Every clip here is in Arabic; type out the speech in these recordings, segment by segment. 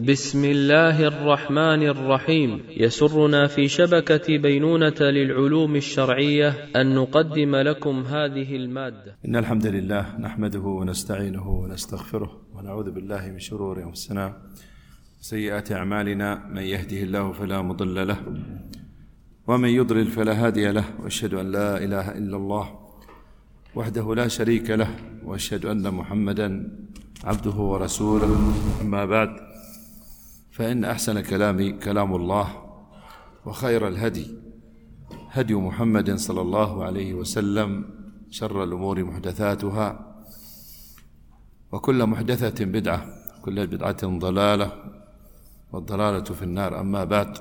بسم الله الرحمن الرحيم. يسرنا في شبكة بينونة للعلوم الشرعية أن نقدم لكم هذه المادة. إن الحمد لله نحمده ونستعينه ونستغفره ونعوذ بالله من شرور أنفسنا وسيئات أعمالنا، من يهده الله فلا مضل له ومن يضلل فلا هادي له، وأشهد أن لا إله إلا الله وحده لا شريك له، وأشهد أن محمدا عبده ورسوله. أما بعد، فإن أحسن كلام كلام الله، وخير الهدي هدي محمد صلى الله عليه وسلم، شر الأمور محدثاتها، وكل محدثة بدعة، كل بدعة ضلالة، والضلالة في النار. أما بعد،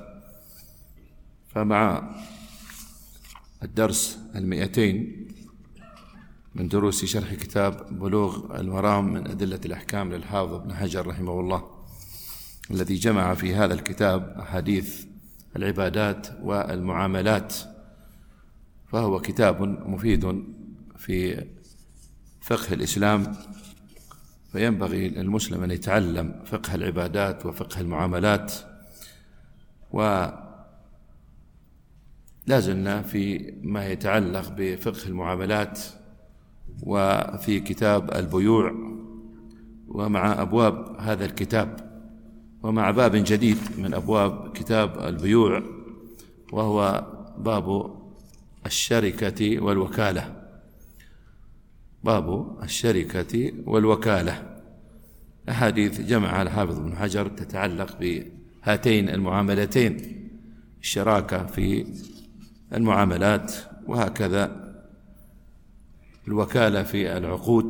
فمع الدرس 200 من دروس شرح كتاب بلوغ المرام من أدلة الأحكام للحافظ ابن حجر رحمه الله، الذي جمع في هذا الكتاب أحاديث العبادات والمعاملات، فهو كتاب مفيد في فقه الإسلام، فينبغي للمسلم أن يتعلم فقه العبادات وفقه المعاملات. ولا زلنا في ما يتعلق بفقه المعاملات وفي كتاب البيوع، ومع أبواب هذا الكتاب، ومع باب جديد من أبواب كتاب البيوع، وهو باب الشركة والوكالة. باب الشركة والوكالة، أحاديث جمعها الحافظ ابن حجر تتعلق بهاتين المعاملتين، الشراكة في المعاملات، وهكذا الوكالة في العقود.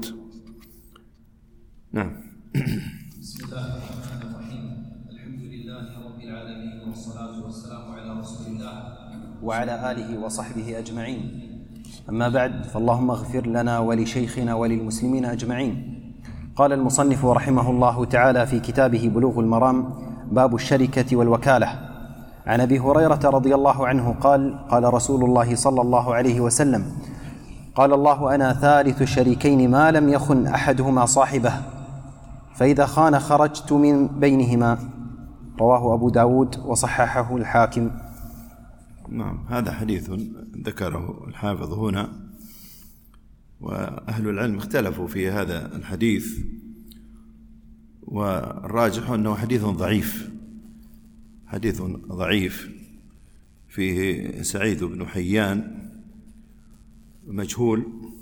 نعم. بسم الله الرحمن الرحيم. الحمد لله رب العالمين، والصلاة والسلام على رسول الله وعلى آله وصحبه أجمعين. أما بعد، فاللهم اغفر لنا ولشيخنا وللمسلمين أجمعين. قال المصنف رحمه الله تعالى في كتابه بلوغ المرام: باب الشركة والوكالة. عن أبي هريرة رضي الله عنه قال: قال رسول الله صلى الله عليه وسلم: قال الله: أنا ثالث الشريكين ما لم يخن أحدهما صاحبه، فإذا خان خرجت من بينهما. رواه أبو داود وصححه الحاكم. نعم، هذا حديث ذكره الحافظ هنا، وأهل العلم اختلفوا في هذا الحديث، والراجح أنه حديث ضعيف، حديث ضعيف فيه سعيد بن حيان مجهول،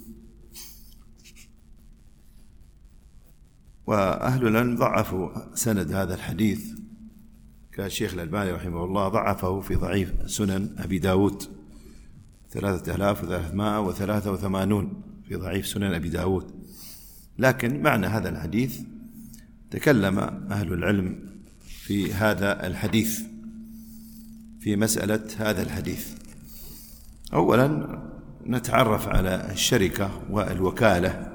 وأهل العلم ضعفوا سند هذا الحديث، كالشيخ الألباني رحمه الله ضعفه في ضعيف سنن أبي داود 3383 في ضعيف سنن أبي داود. لكن معنى هذا الحديث تكلم أهل العلم في هذا الحديث، في مسألة هذا الحديث. أولا نتعرف على الشركة والوكالة،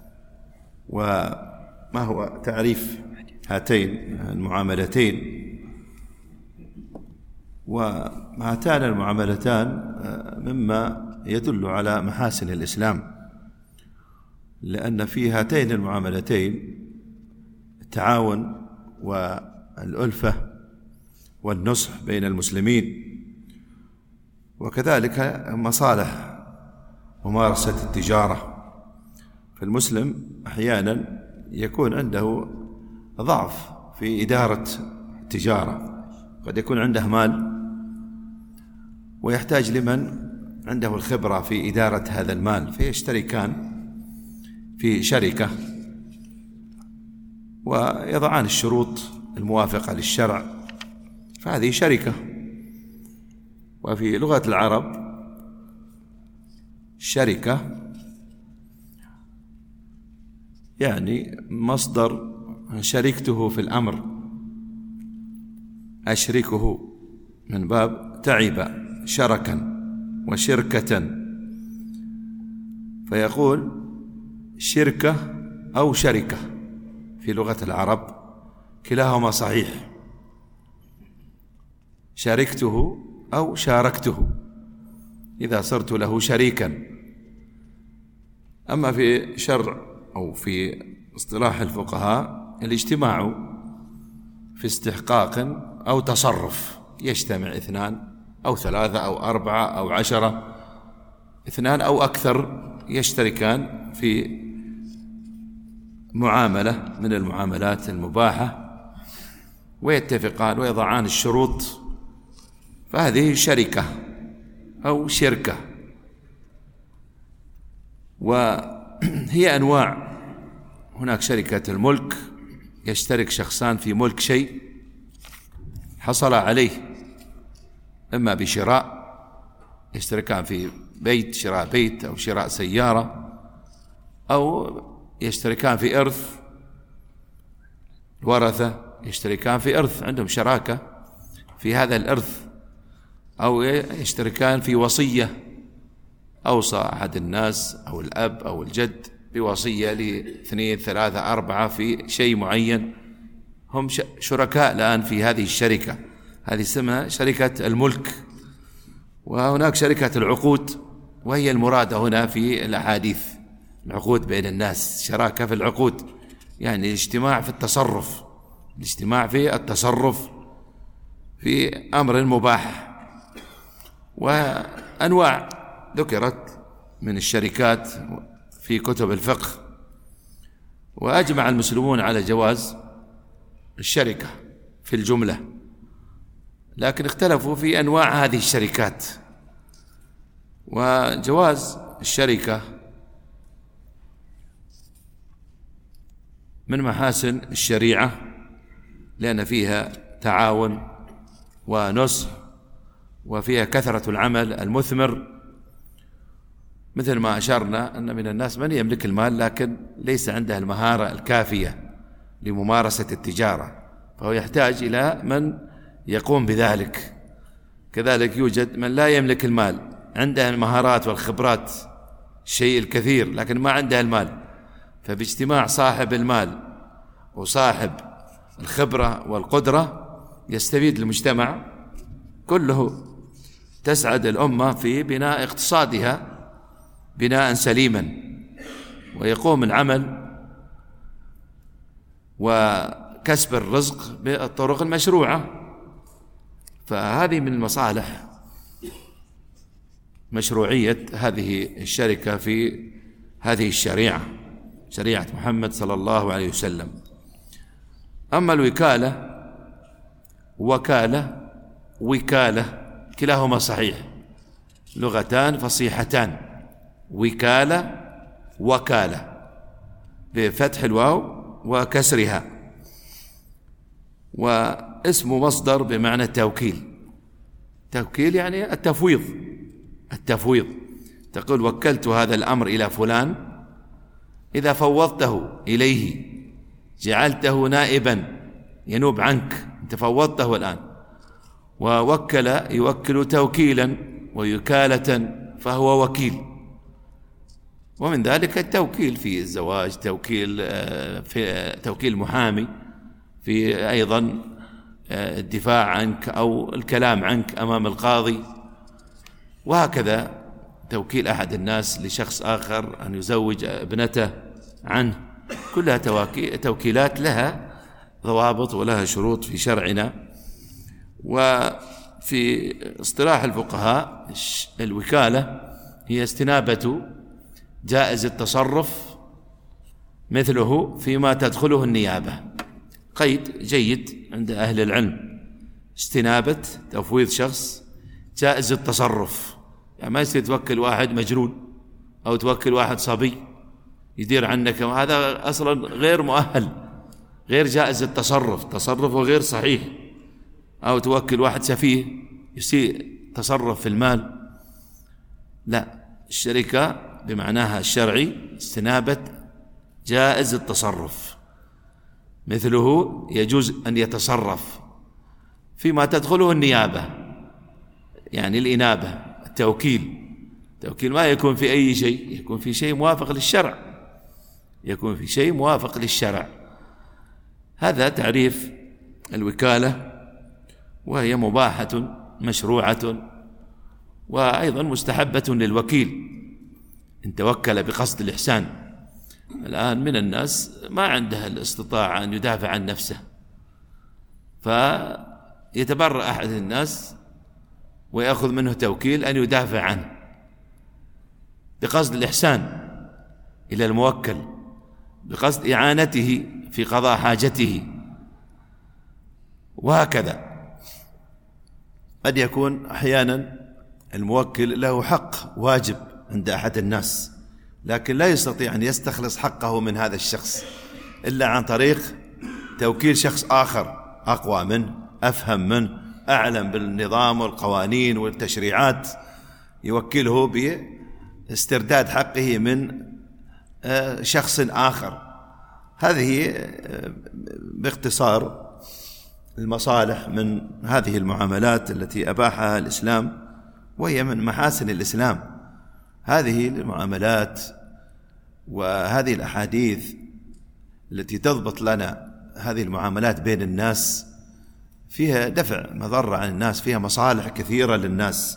وما هو تعريف هاتين المعاملتين. وهاتان المعاملتان مما يدل على محاسن الإسلام، لأن في هاتين المعاملتين التعاون والألفة والنصح بين المسلمين، وكذلك مصالح ممارسة التجارة. فالمسلم أحيانا يكون عنده ضعف في إدارة التجارة، قد يكون عنده مال ويحتاج لمن عنده الخبرة في إدارة هذا المال، فيشتركان في شركة ويضعان الشروط الموافقة للشرع، فهذه شركة. وفي لغة العرب الشركة يعني مصدر شركته في الأمر، أشركه من باب تعب شركا وشركة، فيقول شركة أو شركة في لغة العرب، كلاهما صحيح، شاركته أو شاركته إذا صرت له شريكا. أما في شرع أو في اصطلاح الفقهاء الاجتماع في استحقاق أو تصرف، يجتمع 2 أو 3 أو 4 أو 10، 2 أو أكثر يشتركان في معاملة من المعاملات المباحة ويتفقان ويضعان الشروط، فهذه شركة أو شركة. وهي أنواع، هناك شركة الملك، يشترك شخصان في ملك شيء حصل عليه، إما بشراء، يشتركان في بيت، شراء بيت أو شراء سيارة، أو يشتركان في إرث، ورثة يشتركان في إرث، عندهم شراكة في هذا الإرث، أو يشتركان في وصية، أوصى أحد الناس أو الأب أو الجد بوصية ل2 3 4 في شيء معين، هم شركاء الآن في هذه الشركة، هذه اسمها شركة الملك. وهناك شركة العقود، وهي المرادة هنا في الأحاديث، العقود بين الناس، شراكة في العقود، يعني الاجتماع في التصرف، الاجتماع في التصرف في أمر مباح. وأنواع ذكرت من الشركات في كتب الفقه، وأجمع المسلمون على جواز الشركة في الجملة، لكن اختلفوا في أنواع هذه الشركات. وجواز الشركة من محاسن الشريعة، لأن فيها تعاون ونصح، وفيها كثرة العمل المثمر، مثل ما أشرنا أن من الناس من يملك المال لكن ليس عنده المهارة الكافية لممارسة التجارة، فهو يحتاج إلى من يقوم بذلك. كذلك يوجد من لا يملك المال، عنده المهارات والخبرات الشيء الكثير لكن ما عنده المال، فباجتماع صاحب المال وصاحب الخبرة والقدرة يستفيد المجتمع كله، تسعد الأمة في بناء اقتصادها بناء سليما، ويقوم العمل وكسب الرزق بالطرق المشروعة. فهذه من المصالح مشروعية هذه الشركة في هذه الشريعة، شريعة محمد صلى الله عليه وسلم. أما الوكالة، وكالة وكالة كلاهما صحيح، لغتان فصيحتان، وكالة وكالة بفتح الواو وكسرها، واسم مصدر بمعنى التوكيل، توكيل يعني التفويض، التفويض، تقول وكلت هذا الأمر إلى فلان، إذا فوضته إليه جعلته نائبا ينوب عنك، أنت فوضته الآن. ووكل يوكل توكيلا ويكالة فهو وكيل. ومن ذلك التوكيل في الزواج، توكيل محامي في أيضا الدفاع عنك أو الكلام عنك أمام القاضي، وهكذا توكيل أحد الناس لشخص آخر أن يزوج ابنته عنه، كلها توكيلات لها ضوابط ولها شروط في شرعنا. وفي اصطلاح الفقهاء الوكالة هي استنابة جائز التصرف مثله فيما تدخله النيابة، قيد جيد عند أهل العلم، استنابة تفويض شخص جائز التصرف، يعني ما يصير توكل واحد مجنون أو توكل واحد صبي يدير عنك، هذا أصلا غير مؤهل، غير جائز التصرف، تصرفه غير صحيح. أو توكل واحد سفيه يسيء تصرف في المال، لا، الشركة بمعناها الشرعي استنابة جائز التصرف مثله يجوز أن يتصرف فيما تدخله النيابة، يعني الإنابة، التوكيل ما يكون في أي شيء، يكون في شيء موافق للشرع، يكون في شيء موافق للشرع. هذا تعريف الوكالة، وهي مباحة مشروعة، وأيضا مستحبة للوكيل إن توكل بقصد الإحسان. الآن من الناس ما عنده الاستطاعة أن يدافع عن نفسه، فيتبرأ أحد الناس ويأخذ منه توكيل أن يدافع عنه بقصد الإحسان إلى الموكل، بقصد إعانته في قضاء حاجته، وهكذا. قد يكون أحيانا الموكل له حق واجب عند أحد الناس، لكن لا يستطيع أن يستخلص حقه من هذا الشخص إلا عن طريق توكيل شخص آخر أقوى منه، أفهم منه، أعلم بالنظام والقوانين والتشريعات، يوكله باسترداد حقه من شخص آخر. هذه باختصار المصالح من هذه المعاملات التي أباحها الإسلام، وهي من محاسن الإسلام. هذه المعاملات وهذه الأحاديث التي تضبط لنا هذه المعاملات بين الناس فيها دفع مضرة عن الناس، فيها مصالح كثيرة للناس،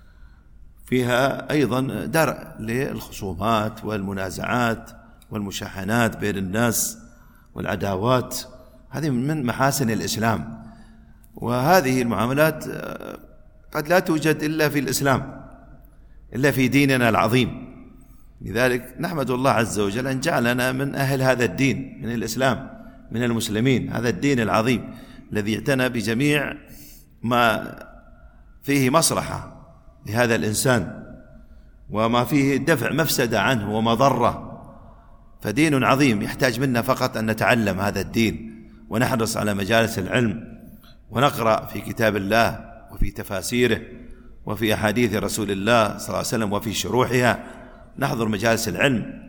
فيها أيضا درء للخصومات والمنازعات والمشاحنات بين الناس والعداوات. هذه من محاسن الإسلام، وهذه المعاملات قد لا توجد إلا في الإسلام، إلا في ديننا العظيم. لذلك نحمد الله عز وجل أن جعلنا من أهل هذا الدين، من الإسلام، من المسلمين، هذا الدين العظيم الذي اعتنى بجميع ما فيه مصلحة لهذا الإنسان وما فيه دفع مفسدة عنه ومضرة. فدين عظيم يحتاج منا فقط أن نتعلم هذا الدين ونحرص على مجالس العلم، ونقرأ في كتاب الله وفي تفاسيره وفي أحاديث رسول الله صلى الله عليه وسلم وفي شروحها. نحضر مجالس العلم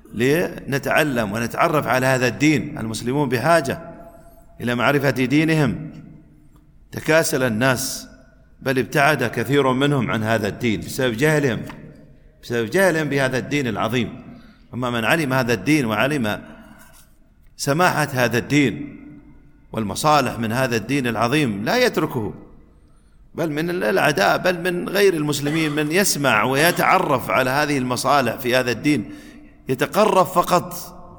لنتعلم ونتعرف على هذا الدين. المسلمون بحاجة إلى معرفة دينهم، تكاسل الناس بل ابتعد كثير منهم عن هذا الدين بسبب جهلهم بهذا الدين العظيم. أما من علم هذا الدين وعلم سماحة هذا الدين والمصالح من هذا الدين العظيم لا يتركه، بل من الأعداء بل من غير المسلمين من يسمع ويتعرف على هذه المصالح في هذا الدين يتقرب فقط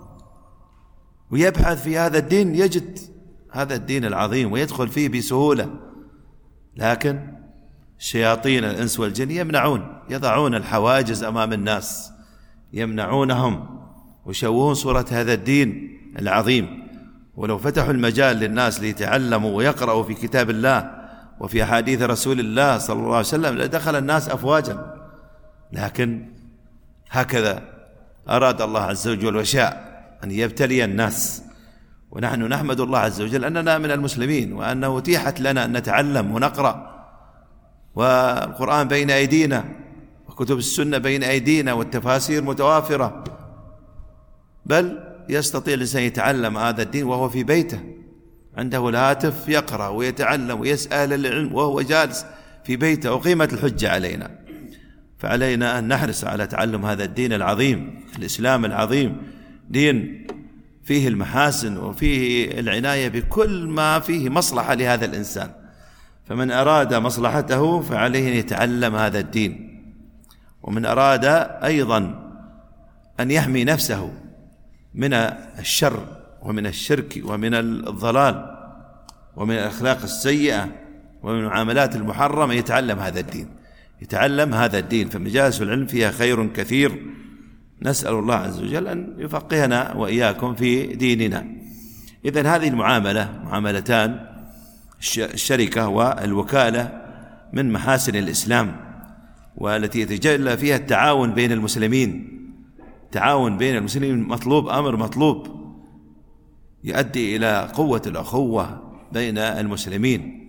ويبحث في هذا الدين، يجد هذا الدين العظيم ويدخل فيه بسهولة. لكن شياطين الإنس والجن يضعون الحواجز أمام الناس، يمنعونهم ويشوهون صورة هذا الدين العظيم. ولو فتحوا المجال للناس ليتعلموا ويقرأوا في كتاب الله وفي أحاديث رسول الله صلى الله عليه وسلم لدخل الناس أفواجا، لكن هكذا أراد الله عز وجل وشاء أن يبتلي الناس. ونحن نحمد الله عز وجل أننا من المسلمين، وأنه أتيحت لنا أن نتعلم ونقرأ، والقرآن بين أيدينا وكتب السنة بين أيدينا والتفاسير متوافرة، بل يستطيع الإنسان يتعلم هذا الدين وهو في بيته، عنده الهاتف يقرأ ويتعلم ويسأل العلم وهو جالس في بيته، وقيمة الحجة علينا. فعلينا أن نحرص على تعلم هذا الدين العظيم، الإسلام العظيم، دين فيه المحاسن وفيه العناية بكل ما فيه مصلحة لهذا الإنسان. فمن أراد مصلحته فعليه أن يتعلم هذا الدين، ومن أراد أيضا أن يحمي نفسه من الشر ومن الشرك ومن الضلال ومن الأخلاق السيئة ومن المعاملات المحرمة يتعلم هذا الدين. فمجالس العلم فيها خير كثير. نسأل الله عز وجل أن يفقهنا وإياكم في ديننا. إذن هذه معاملتان، الشركة والوكالة، من محاسن الإسلام، والتي يتجلى فيها التعاون بين المسلمين. التعاون بين المسلمين مطلوب، أمر مطلوب يؤدي إلى قوة الأخوة بين المسلمين،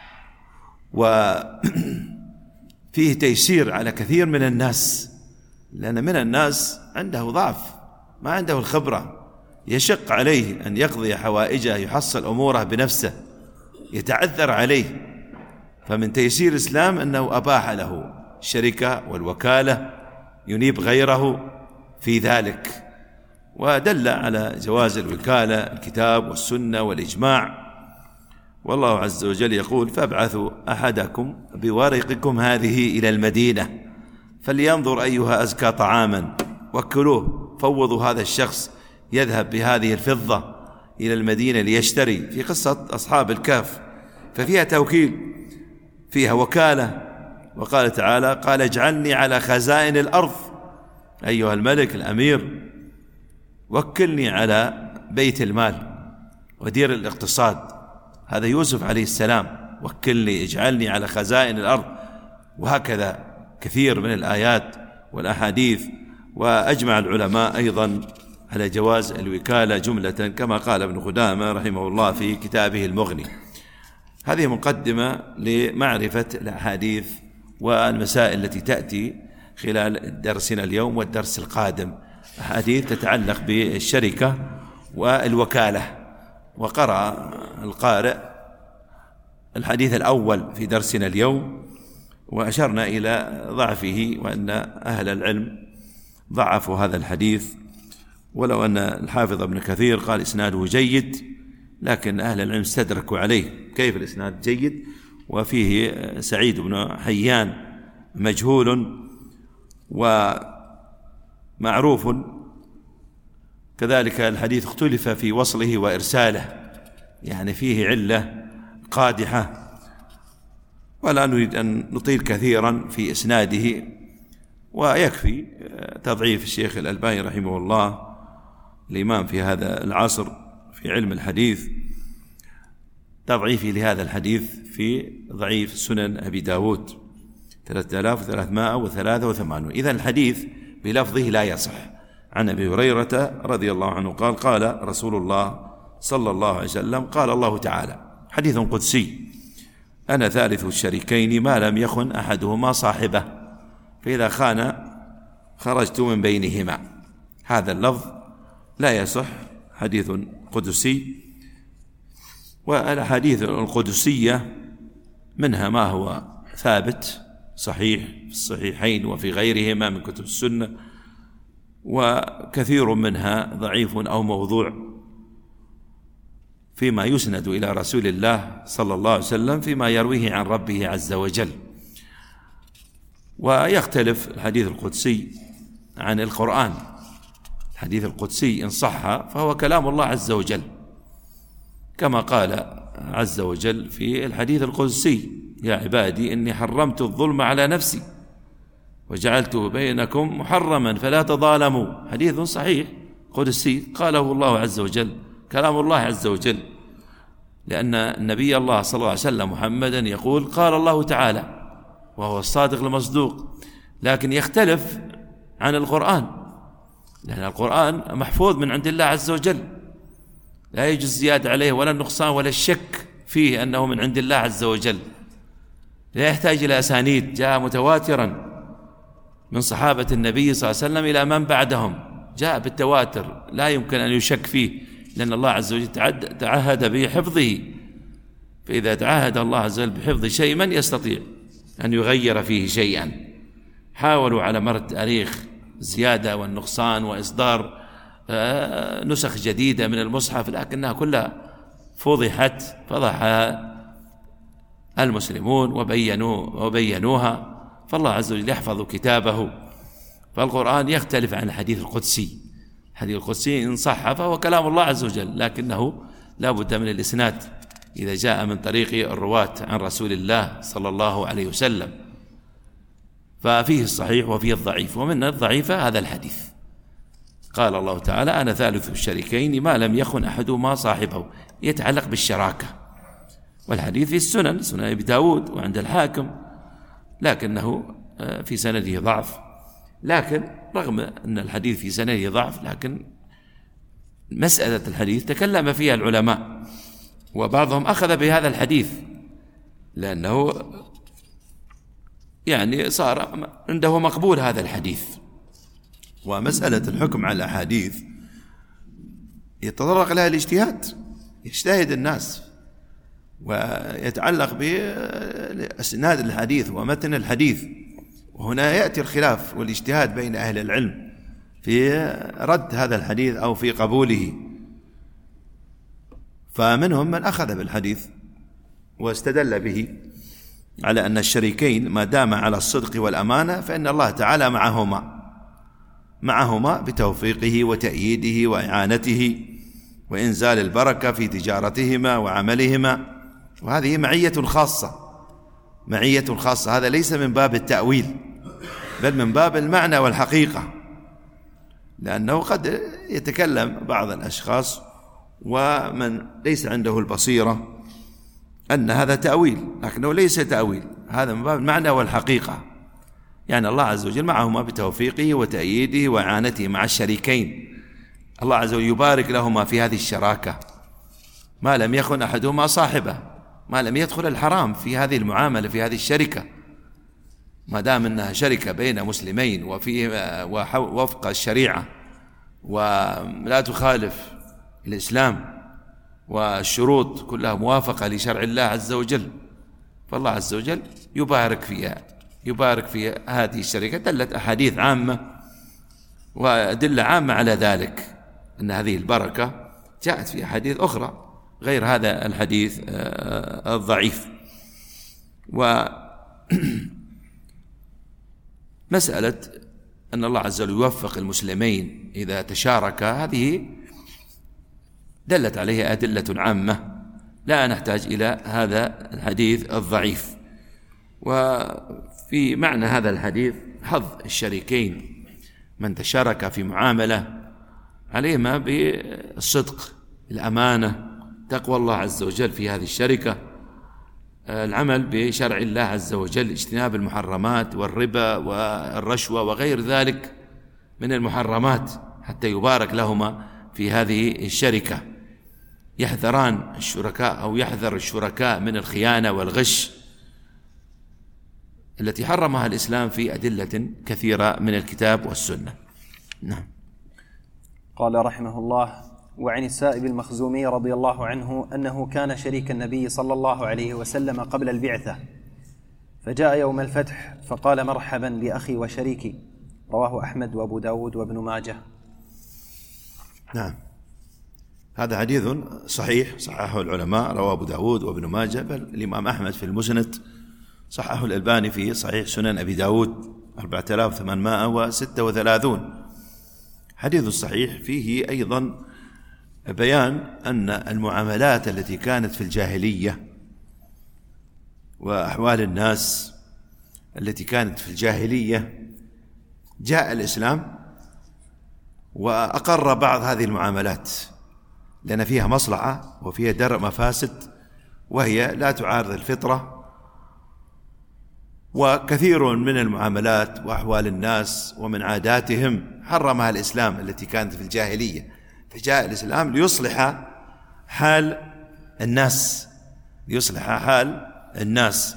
وفيه تيسير على كثير من الناس، لأن من الناس عنده ضعف، ما عنده الخبرة، يشق عليه أن يقضي حوائجه، يحصل أموره بنفسه، يتعذر عليه. فمن تيسير الإسلام أنه أباح له الشركة والوكالة، ينيب غيره في ذلك، ودل على جواز الوكالة الكتاب والسنة والإجماع. والله عز وجل يقول: فابعثوا أحدكم بورقكم هذه إلى المدينة فلينظر أيها أزكى طعاما وكلوه. فوضوا هذا الشخص يذهب بهذه الفضة إلى المدينة ليشتري، في قصة أصحاب الكهف، ففيها توكيل، فيها وكالة. وقال تعالى: قال اجعلني على خزائن الأرض، أيها الملك الأمير وكلني على بيت المال ودير الاقتصاد. هذا يوسف عليه السلام، وكلني اجعلني على خزائن الأرض. وهكذا كثير من الآيات والأحاديث. وأجمع العلماء أيضا على جواز الوكالة جملة، كما قال ابن قدامة رحمه الله في كتابه المغني. هذه مقدمة لمعرفة الأحاديث والمسائل التي تأتي خلال درسنا اليوم والدرس القادم، أحاديث تتعلق بالشركة والوكالة. وقرأ القارئ الحديث الأول في درسنا اليوم، وأشرنا إلى ضعفه وأن أهل العلم ضعفوا هذا الحديث، ولو أن الحافظ ابن كثير قال إسناده جيد، لكن أهل العلم استدركوا عليه. كيف الإسناد جيد وفيه سعيد بن حيان مجهول ومعروف؟ كذلك الحديث اختلف في وصله وإرساله، يعني فيه علة قادحة، ولا نريد أن نطيل كثيرا في إسناده، ويكفي تضعيف الشيخ الألباني رحمه الله الإمام في هذا العصر في علم الحديث، تضعيفي لهذا الحديث في ضعيف سنن أبي داود 3383. إذن الحديث بلفظه لا يصح. عن أبي هريرة رضي الله عنه قال: قال رسول الله صلى الله عليه وسلم: قال الله تعالى، حديث قدسي: أنا ثالث الشريكين ما لم يخن أحدهما صاحبه، فإذا خان خرجت من بينهما. هذا اللفظ لا يصح، حديث قدسي. والأحاديث القدسية منها ما هو ثابت صحيح في الصحيحين وفي غيرهما من كتب السنة، وكثير منها ضعيف أو موضوع فيما يسند إلى رسول الله صلى الله عليه وسلم فيما يرويه عن ربه عز وجل. ويختلف الحديث القدسي عن القرآن. الحديث القدسي إن صح فهو كلام الله عز وجل، كما قال عز وجل في الحديث القدسي: يا عبادي إني حرمت الظلم على نفسي وجعلته بينكم محرما فلا تظالموا. حديث صحيح قدسي قاله الله عز وجل، كلام الله عز وجل، لأن النبي الله صلى الله عليه وسلم محمدا يقول: قال الله تعالى، وهو الصادق المصدوق. لكن يختلف عن القرآن، لأن القرآن محفوظ من عند الله عز وجل، لا يجوز زيادة عليه ولا النقصان ولا الشك فيه أنه من عند الله عز وجل، لا يحتاج إلى أسانيد، جاء متواترا من صحابة النبي صلى الله عليه وسلم إلى من بعدهم، جاء بالتواتر، لا يمكن أن يشك فيه، لأن الله عز وجل تعهد بحفظه. فإذا تعهد الله عز وجل بحفظ شيء من يستطيع أن يغير فيه شيئا؟ حاولوا على مر التاريخ الزيادة والنقصان وإصدار نسخ جديدة من المصحف، لكنها كلها فضحها المسلمون وبينوها. فالله عز وجل يحفظ كتابه. فالقرآن يختلف عن الحديث القدسي. الحديث القدسي إن صح فهو كلام الله عز وجل، لكنه لا بد من الإسناد إذا جاء من طريق الرواة عن رسول الله صلى الله عليه وسلم. ففيه الصحيح وفيه الضعيف، ومن الضعيف هذا الحديث. قال الله تعالى: أنا ثالث الشريكين ما لم يخن أحدهما صاحبه، يتعلق بالشراكة. والحديث في السنن، سنن أبي داود وعند الحاكم، لكنه في سنده ضعف. لكن رغم أن الحديث في سنده ضعف، لكن مسألة الحديث تكلم فيها العلماء، وبعضهم أخذ بهذا الحديث لأنه يعني صار عنده مقبول هذا الحديث. ومسألة الحكم على الأحاديث يتطرق لها الاجتهاد، يجتهد الناس ويتعلق بإسناد الحديث ومتن الحديث. وهنا يأتي الخلاف والاجتهاد بين أهل العلم في رد هذا الحديث أو في قبوله. فمنهم من أخذ بالحديث واستدل به على أن الشريكين ما دام على الصدق والأمانة فإن الله تعالى معهما بتوفيقه وتأييده وإعانته وإنزال البركة في تجارتهما وعملهما. وهذه معية خاصة، معية خاصة. هذا ليس من باب التأويل بل من باب المعنى والحقيقة، لأنه قد يتكلم بعض الأشخاص ومن ليس عنده البصيرة أن هذا تأويل، لكنه ليس تأويل، هذا من باب المعنى والحقيقة. يعني الله عز وجل معهما بتوفيقه وتأييده وإعانته مع الشريكين. الله عز وجل يبارك لهما في هذه الشراكة ما لم يخن أحدهما صاحبه، ما لم يدخل الحرام في هذه المعاملة، في هذه الشركة، ما دام أنها شركة بين مسلمين وفي وفق الشريعة ولا تخالف الإسلام والشروط كلها موافقة لشرع الله عز وجل، فالله عز وجل يبارك فيها، يبارك في هذه الشركة. دلت أحاديث عامة وأدلة عامة على ذلك، أن هذه البركة جاءت في أحاديث أخرى غير هذا الحديث الضعيف. ومسألة أن الله عز وجل يوفق المسلمين إذا تشاركا، هذه دلت عليها أدلة عامة، لا نحتاج إلى هذا الحديث الضعيف. وفي معنى هذا الحديث حظ الشريكين، من تشارك في معاملة عليهما بالصدق، الأمانة، تقوى الله عز وجل في هذه الشركة، العمل بشرع الله عز وجل، اجتناب المحرمات والربا والرشوة وغير ذلك من المحرمات، حتى يبارك لهما في هذه الشركة. يحذران الشركاء أو يحذر الشركاء من الخيانة والغش التي حرمها الإسلام في أدلة كثيرة من الكتاب والسنة. نعم. قال رحمه الله: وعن السائب المخزومي رضي الله عنه أنه كان شريك النبي صلى الله عليه وسلم قبل البعثة، فجاء يوم الفتح فقال: مرحبا بأخي وشريكي. رواه أحمد وأبو داود وابن ماجه. نعم، هذا حديث صحيح، صححه العلماء، رواه أبو داود وابن ماجه، بل الإمام أحمد في المسند، صححه الألباني في صحيح سنن أبي داود 4836. حديث صحيح. فيه أيضا بيان أن المعاملات التي كانت في الجاهلية وأحوال الناس التي كانت في الجاهلية، جاء الإسلام وأقر بعض هذه المعاملات، لأن فيها مصلحة وفيها درء مفاسد، وهي لا تعارض الفطرة. وكثير من المعاملات وأحوال الناس ومن عاداتهم حرمها الإسلام التي كانت في الجاهلية، فجاء الإسلام ليصلح حال الناس، ليصلح حال الناس.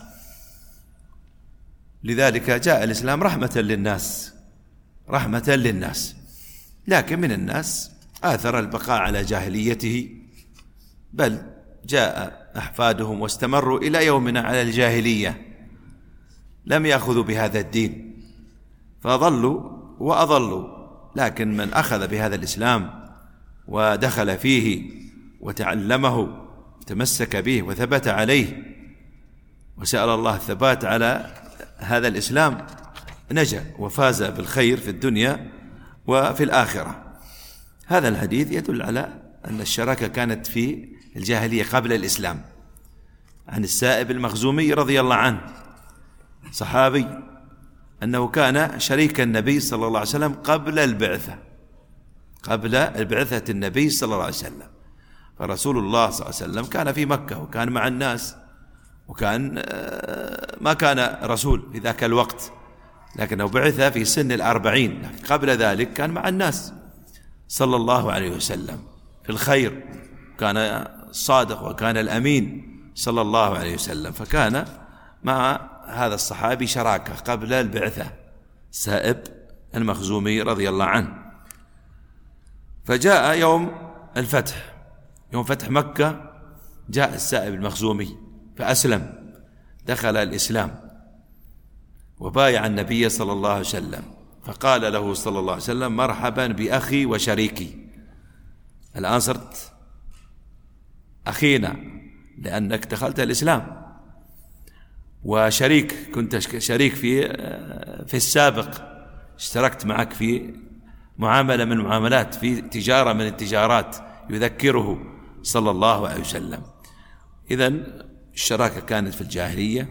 لذلك جاء الإسلام رحمة للناس، رحمة للناس. لكن من الناس آثر البقاء على جاهليته، بل جاء أحفادهم واستمروا إلى يومنا على الجاهلية، لم يأخذوا بهذا الدين فضلوا وأضلوا. لكن من أخذ بهذا الإسلام ودخل فيه وتعلمه تمسك به وثبت عليه وسأل الله الثبات على هذا الإسلام، نجا وفاز بالخير في الدنيا وفي الآخرة. هذا الحديث يدل على أن الشراكة كانت في الجاهلية قبل الإسلام. عن السائب المخزومي رضي الله عنه، صحابي، أنه كان شريك النبي صلى الله عليه وسلم قبل البعثة، قبل البعثة النبي صلى الله عليه وسلم. فرسول الله صلى الله عليه وسلم كان في مكة وكان مع الناس، وكان ما كان رسول في ذاك الوقت، لكنه بعث في سن 40. قبل ذلك كان مع الناس صلى الله عليه وسلم في الخير، كان صادق وكان الأمين صلى الله عليه وسلم، فكان مع هذا الصحابي شراكة قبل البعثة، سائب المخزومي رضي الله عنه. فجاء يوم الفتح، يوم فتح مكة، جاء السائب المخزومي فأسلم، دخل الإسلام وبايع النبي صلى الله عليه وسلم، فقال له صلى الله عليه وسلم: مرحبا بأخي وشريكي، الآن صرت أخينا لأنك دخلت الإسلام، وشريك كنت شريك في السابق، اشتركت معك في معاملة من المعاملات، في تجارة من التجارات، يذكره صلى الله عليه وسلم. إذن الشراكة كانت في الجاهلية،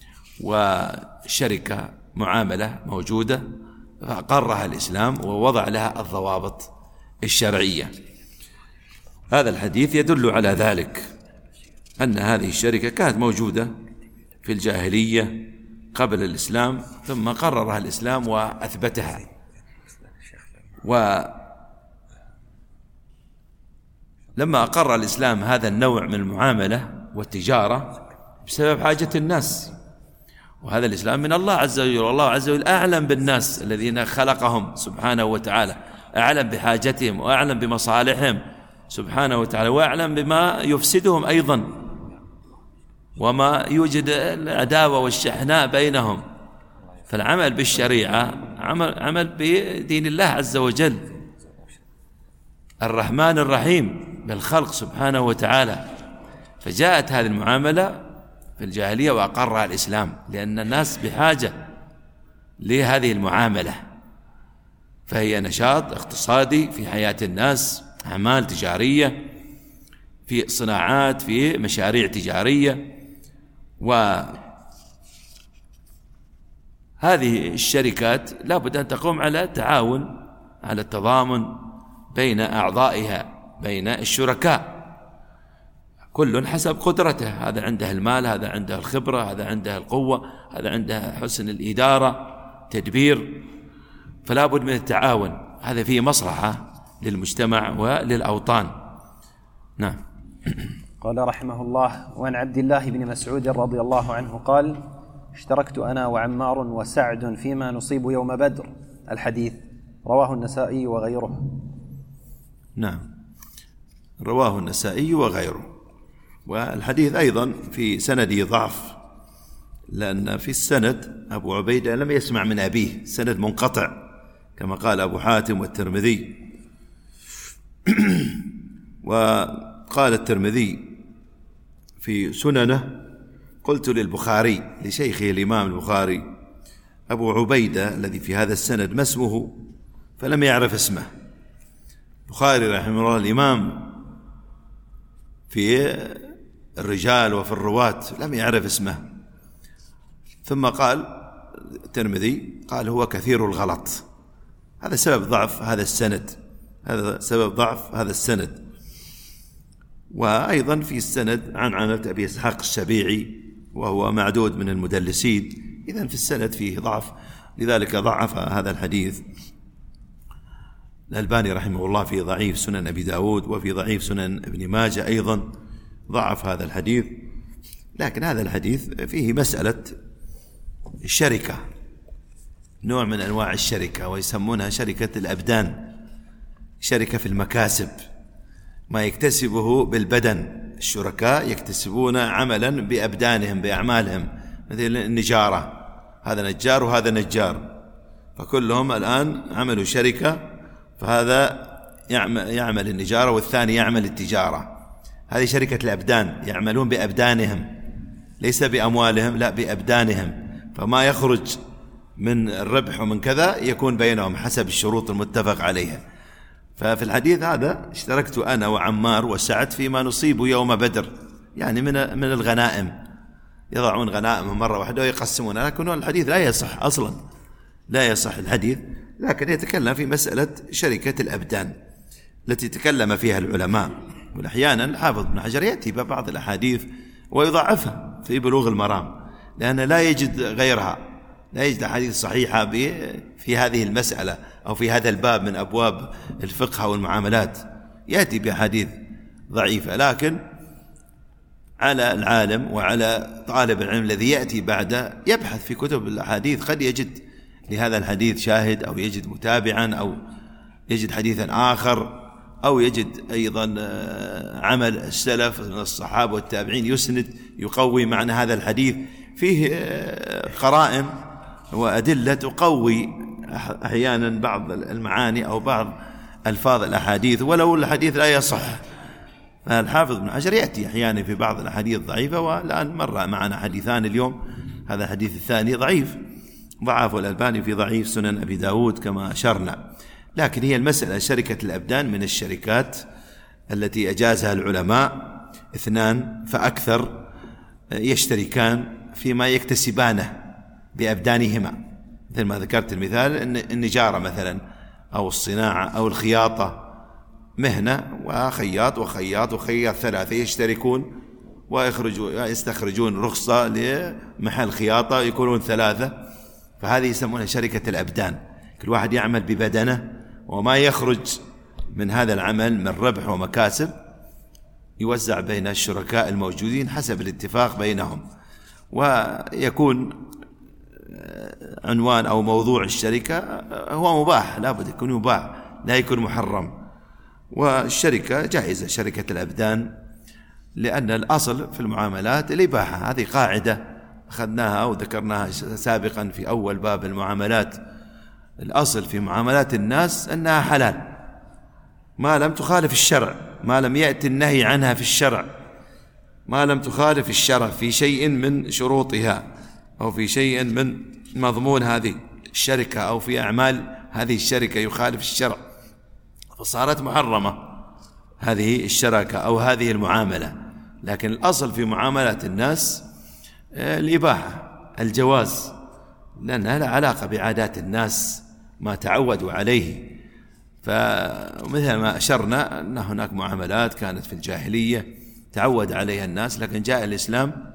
والشركة معاملة موجودة فأقرها الإسلام ووضع لها الضوابط الشرعية. هذا الحديث يدل على ذلك، أن هذه الشركة كانت موجودة في الجاهلية قبل الإسلام، ثم قررها الإسلام وأثبتها. ولما أقر الإسلام هذا النوع من المعاملة والتجارة بسبب حاجة الناس، وهذا الإسلام من الله عز وجل، والله عز وجل أعلم بالناس الذين خلقهم سبحانه وتعالى، أعلم بحاجتهم وأعلم بمصالحهم سبحانه وتعالى، وأعلم بما يفسدهم أيضا، وما يوجد العداوة والشحناء بينهم. فالعمل بالشريعة عمل بدين الله عز وجل، الرحمن الرحيم بالخلق سبحانه وتعالى. فجاءت هذه المعاملة في الجاهلية وأقرها الإسلام، لأن الناس بحاجة لهذه المعاملة، فهي نشاط اقتصادي في حياة الناس، أعمال تجارية، في صناعات، في مشاريع تجارية. وهذه الشركات لا بد أن تقوم على تعاون، على التضامن بين أعضائها، بين الشركاء، كل حسب قدرته، هذا عنده المال، هذا عنده الخبرة، هذا عنده القوة، هذا عنده حسن الإدارة، تدبير، فلا بد من التعاون. هذا فيه مصلحة للمجتمع وللأوطان. نعم. قال رحمه الله: وعن عبد الله بن مسعود رضي الله عنه قال: اشتركت أنا وعمار وسعد فيما نصيب يوم بدر. الحديث رواه النسائي وغيره. نعم، رواه النسائي وغيره. والحديث أيضا في سنده ضعف، لأن في السند أبو عبيدة لم يسمع من أبيه، سند منقطع كما قال أبو حاتم والترمذي. وقال الترمذي في سننه: قلت للبخاري، لشيخه الإمام البخاري: أبو عبيدة الذي في هذا السند ما اسمه؟ فلم يعرف اسمه. البخاري رحمه الله الإمام في الرجال وفي الرواة لم يعرف اسمه. ثم قال الترمذي: قال هو كثير الغلط. هذا سبب ضعف هذا السند، هذا سبب ضعف هذا السند. وأيضا في السند عن أبي إسحاق السبيعي، وهو معدود من المدلسين. إذن في السند فيه ضعف، لذلك ضعف هذا الحديث الألباني رحمه الله في ضعيف سنن أبي داود، وفي ضعيف سنن ابن ماجه أيضا ضعف هذا الحديث. لكن هذا الحديث فيه مسألة الشركة، نوع من أنواع الشركة، ويسمونها شركة الأبدان، شركة في المكاسب، ما يكتسبه بالبدن. الشركاء يكتسبون عملا بأبدانهم، بأعمالهم، مثل النجارة، هذا نجار وهذا نجار، فكلهم الآن عملوا شركة، فهذا يعمل النجارة والثاني يعمل التجارة. هذه شركة الأبدان، يعملون بأبدانهم، ليس بأموالهم، لا بأبدانهم. فما يخرج من الربح ومن كذا يكون بينهم حسب الشروط المتفق عليها. ففي الحديث هذا: اشتركت أنا وعمار وسعد فيما نصيب يوم بدر، يعني من الغنائم، يضعون غنائمهم مرة واحدة ويقسمونها. لكن الحديث لا يصح أصلا، لا يصح الحديث، لكن يتكلم في مسألة شركة الأبدان التي تكلم فيها العلماء. وأحيانا حافظ بن حجر يأتي ببعض الأحاديث ويضعفها في بلوغ المرام، لأنه لا يجد غيرها، لا يجد حديث صحيحة في هذه المسألة أو في هذا الباب من أبواب الفقه أو المعاملات، يأتي بأحاديث ضعيفة. لكن على العالم وعلى طالب العلم الذي يأتي بعده يبحث في كتب الأحاديث، قد يجد لهذا الحديث شاهد، أو يجد متابعا، أو يجد حديثا آخر، أو يجد أيضا عمل السلف من الصحابة والتابعين يسند يقوي معنى هذا الحديث. فيه قرائن وأدلة تقوي أحيانا بعض المعاني أو بعض ألفاظ الأحاديث ولو الحديث لا يصح. فالحافظ بن حجر يأتي أحيانا في بعض الأحاديث ضعيفة، والآن مر معنا حديثان اليوم، هذا الحديث الثاني ضعيف، ضعفه الألباني في ضعيف سنن أبي داود كما أشرنا. لكن هي المسألة شركة الأبدان من الشركات التي أجازها العلماء 2 فأكثر يشتركان فيما يكتسبانه بأبدانهما، مثل ما ذكرت المثال النجارة مثلا أو الصناعة أو الخياطة، مهنة وخياط وخياط وخياط 3 يشتركون ويستخرجون رخصة لمحل خياطة يكونون 3، فهذه يسمونها شركة الأبدان. كل واحد يعمل ببدنه، وما يخرج من هذا العمل من ربح ومكاسب يوزع بين الشركاء الموجودين حسب الاتفاق بينهم، ويكون عنوان أو موضوع الشركة هو مباح، لا بد يكون مباح لا يكون محرم. والشركة جائزة شركة الأبدان، لأن الأصل في المعاملات الإباحة. هذه قاعدة أخذناها وذكرناها سابقا في أول باب المعاملات. الأصل في معاملات الناس أنها حلال ما لم تخالف الشرع، ما لم يأتي النهي عنها في الشرع، ما لم تخالف الشرع في شيء من شروطها أو في شيء من مضمون هذه الشركة أو في أعمال هذه الشركة يخالف الشرع، فصارت محرمة هذه الشراكة أو هذه المعاملة. لكن الأصل في معاملات الناس الإباحة، الجواز، لأنها لا علاقة بعادات الناس ما تعودوا عليه. فمثل ما أشرنا أن هناك معاملات كانت في الجاهلية تعود عليها الناس، لكن جاء الإسلام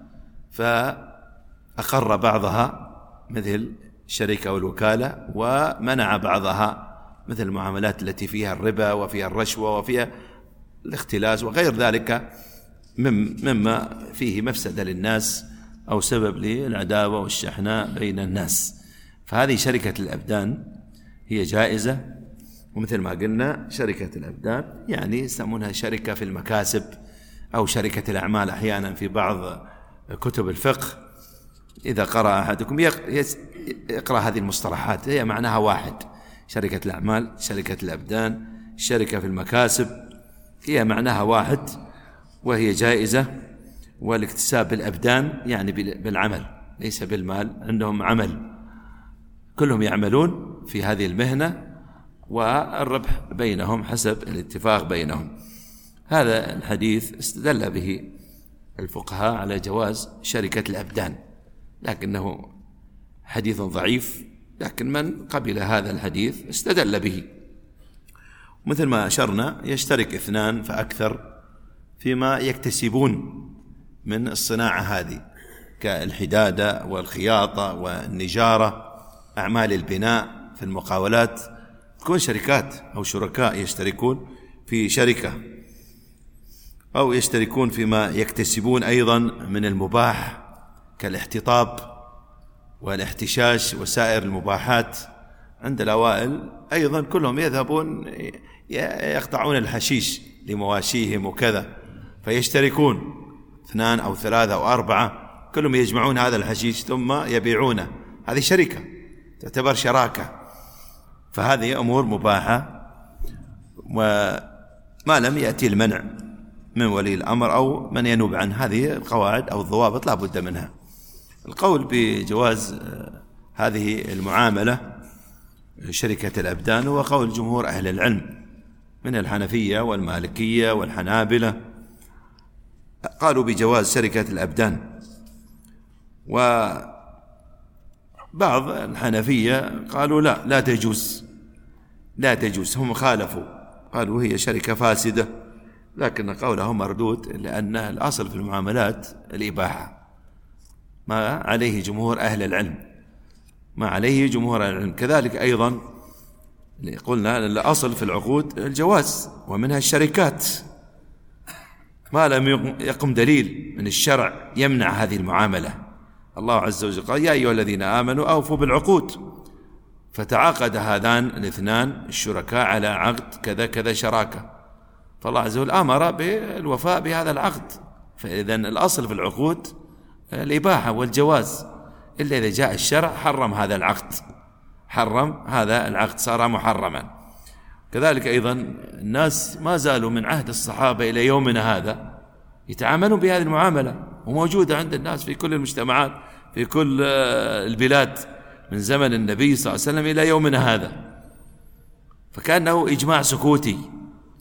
فأقر بعضها مثل الشركة والوكالة، ومنع بعضها مثل المعاملات التي فيها الربا وفيها الرشوة وفيها الاختلاس وغير ذلك مما فيه مفسدة للناس أو سبب للعداوة والشحناء بين الناس. فهذه شركة الأبدان هي جائزة. ومثل ما قلنا شركة الأبدان يعني يسمونها شركة في المكاسب أو شركة الأعمال أحيانا في بعض كتب الفقه. إذا قرأ أحدكم يقرأ هذه المصطلحات، هي معناها واحد: شركة الأعمال، شركة الأبدان، شركة في المكاسب، هي معناها واحد وهي جائزة. والاكتساب بالأبدان يعني بالعمل ليس بالمال، عندهم عمل، كلهم يعملون في هذه المهنة والربح بينهم حسب الاتفاق بينهم. هذا الحديث استدل به الفقهاء على جواز شركة الأبدان، لكنه حديث ضعيف، لكن من قبل هذا الحديث استدل به. مثل ما أشرنا يشترك 2 فأكثر فيما يكتسبون من الصناعة هذه كالحدادة والخياطة والنجارة، أعمال البناء في المقاولات، تكون شركات أو شركاء يشتركون في شركة، أو يشتركون فيما يكتسبون أيضا من المباح كالاحتطاب والاحتشاش وسائر المباحات. عند الأوائل أيضا كلهم يذهبون يقطعون الحشيش لمواشيهم وكذا، فيشتركون 2 أو 3 أو 4 كلهم يجمعون هذا الحشيش ثم يبيعونه، هذه شركة تعتبر شراكة. فهذه أمور مباحة وما لم يأتي المنع من ولي الأمر أو من ينوب عنه. هذه القواعد أو الضوابط لا بد منها. القول بجواز هذه المعاملة شركة الأبدان هو قول جمهور أهل العلم من الحنفية والمالكية والحنابلة، قالوا بجواز شركة الأبدان. وبعض الحنفية قالوا لا تجوز، هم خالفوا، قالوا هي شركة فاسدة، لكن قولهم مردود لأن الأصل في المعاملات الإباحة، ما عليه جمهور أهل العلم، كذلك أيضا قلنا الأصل في العقود الجواز، ومنها الشركات ما لم يقم دليل من الشرع يمنع هذه المعاملة. الله عز وجل قال: يا أيها الذين آمنوا أوفوا بالعقود. فتعاقد هذان الاثنان الشركاء على عقد كذا كذا شراكة، فالله عز وجل أمر بالوفاء بهذا العقد. فإذن الأصل في العقود الإباحة والجواز، إلا إذا جاء الشرع حرم هذا العقد، صار محرما. كذلك أيضا الناس ما زالوا من عهد الصحابة إلى يومنا هذا يتعاملون بهذه المعاملة، وموجودة عند الناس في كل المجتمعات في كل البلاد من زمن النبي صلى الله عليه وسلم إلى يومنا هذا. فكأنه إجماع سكوتي